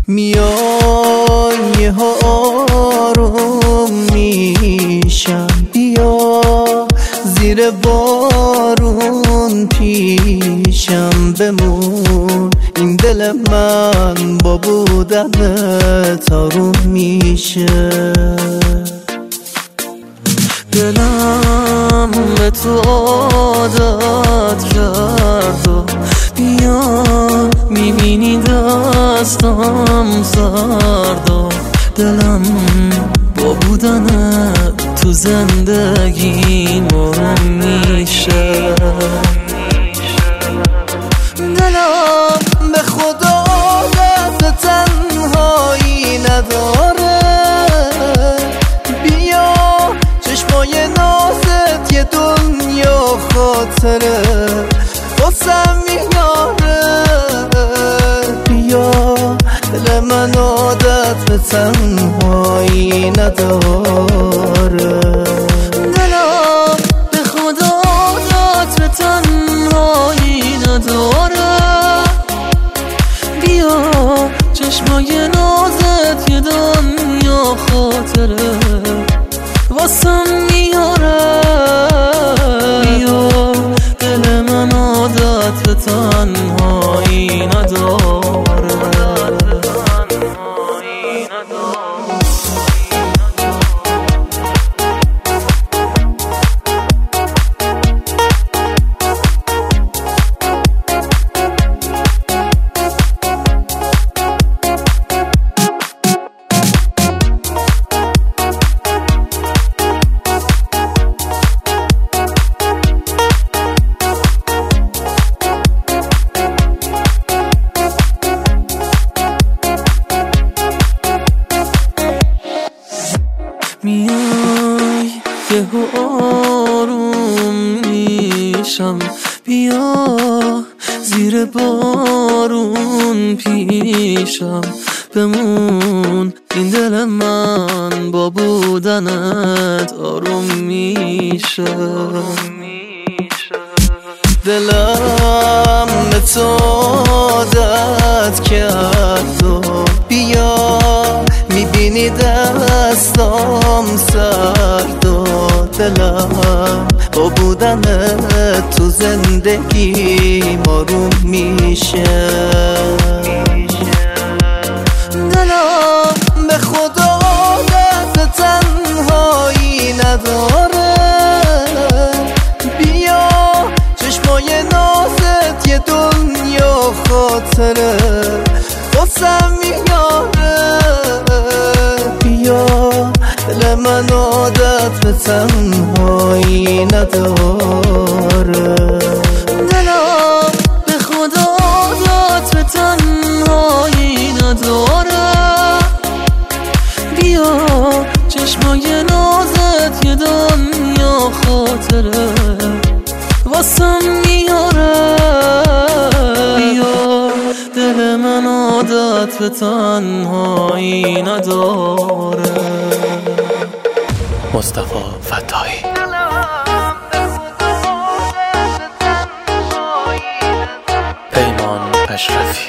میای یه آروم میشم، بیا زیر بارون پیشم بمون. این دل من با بودنت آروم میشه. دلم به تو عادت کرد و بیا میبینی دستم سرد و دلم با بودنت تو زندگی آروم میشه. دلم به خدا عادت تنهایی نداره، بیا چشمای نازت یه دنیا خاطره واسم میاره. بیا دل من عادت به تنهایی نداره. دلم به خدا عادت به تنهایی نداره، بیا چشمای نازت یه دنیا خاطره واسم میاره. بیا دل من عادت به تنهایی نداره. میای یه آروم میشم، بیا زیر بارون پیشم بمون. این دل من با بودنت آروم میشه. دلم به تو عادت کرد و بیا میبینی دستام سرد و دلم با بودنت تو زندگی آروم میشه. دلم به خدا عادت تنهایی نداره، بیا چشمای نازت یه دنیا خاطره واسم میاره. بیا دل من عادت به تنهایی نداره. دلم به خدا عادت به تنهایی نداره، بیا چشمای نازت یه دنیا خاطره واسم میاره. بیا دل من عادت به تنهایی نداره. مصطفی فتاحی. پیمان اشرفی.